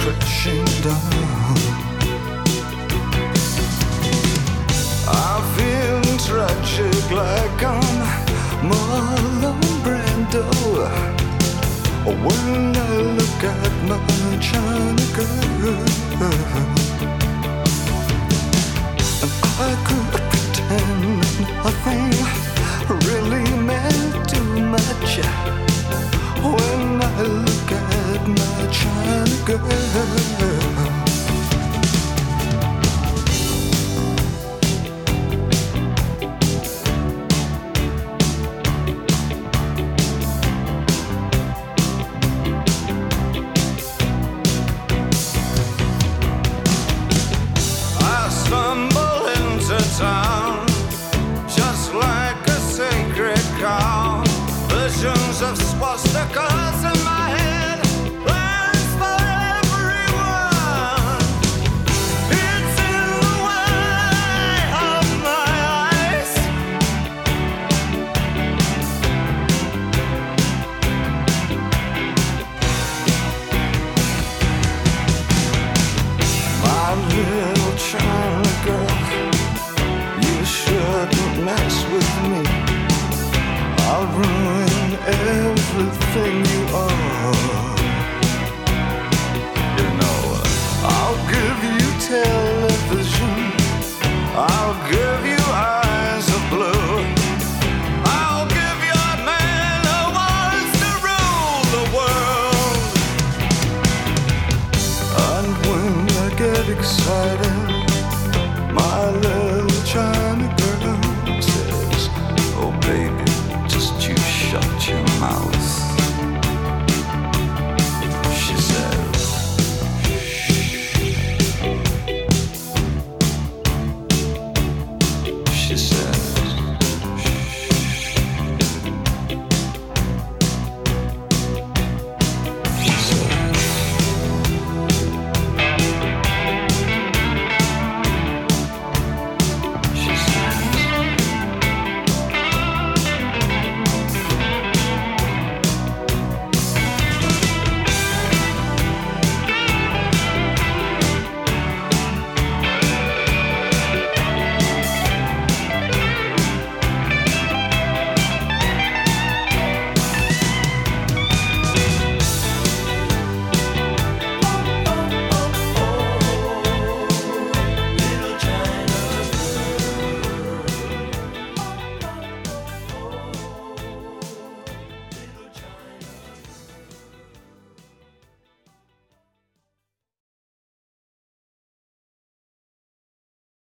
crashing down. I feel tragic like I'm Marlon Brando when I look at my China girl. And I could pretend nothing really meant too much when I look at my China girl. Town, just like a sacred cow. Visions of swastikas in my head, plans for everyone. It's in the way of my eyes. My little China girl, shouldn't mess with me. I'll ruin everything you are. You know, I'll give you television, I'll give you eyes of blue, I'll give you a man who wants to rule the world. And when I get excited, my little China girl says, oh baby, just you shut your mouth.